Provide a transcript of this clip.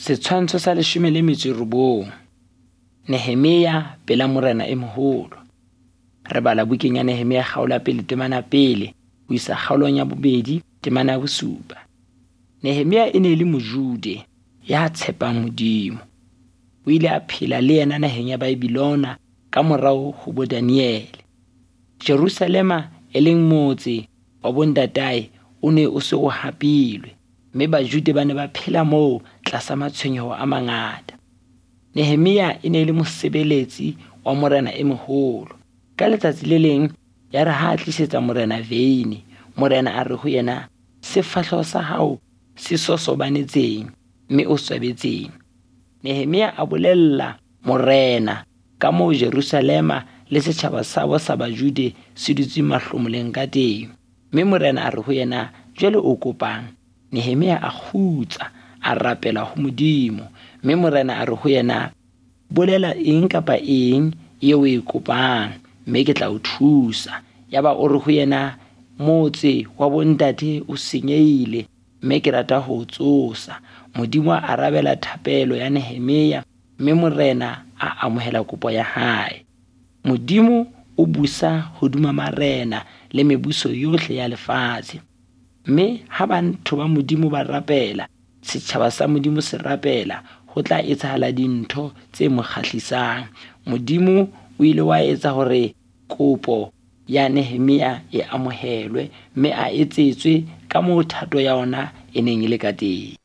Setshwantsho sa 19. Nehemia pela morena e moholo. Re bala bukeng ya Nehemia kgaolo ya 1 temana 1 ho isa kgaolong ya 2 temana ya 7. Nehemia e ne le mojude ya tshepang Modimo. O ile a phela le yena naheng ya Babilona ka morao ho bo Daniel. Jerusalema e leng motse wa bondatae o ne o se o hapilwe, mme Bajude ba ne ba phela moo tlasa matshwenyeho a mangata. Nehemia e ne le mosebeletsi wa morena e moholo. Ka letsatsi le leng ya re ha a tlisetsa morena veine, morena a re ho yena, sefahleho sa hao se sosobanetseng mme o swabetseng. Nehemia a bolella morena ka moo Jerusalema le setjhaba sa bo sa Bajude se dutse mahlomoleng ka teng. Mme morena a re ho yena, jwale o kopang? Nehemia a khutsa, a rapela ho Modimo. Mme morena a re ho yena, bolela eng kapa eng eo e kopang, mme ke tla o thusa. Yaba o re ho yena, motse wa bontate o senyehile, mme ke rata ho tsosa. Modimo a arabela thapelo ya Nehemia, mme morena a amohela kopo ya hae. Modimo o busa hodima marena le mebuso yohle ya lefatshe. Mme ha batho ba Modimo ba rapela, setjhaba sa Modimo se rapela, ho tla etsahala dintho tse mo kgahlisang. Modimo o ile wa etsa hore kopo ya Nehemia e amohelwe, mme a etsetswe ka moo thato ya ona e neng e le ka teng.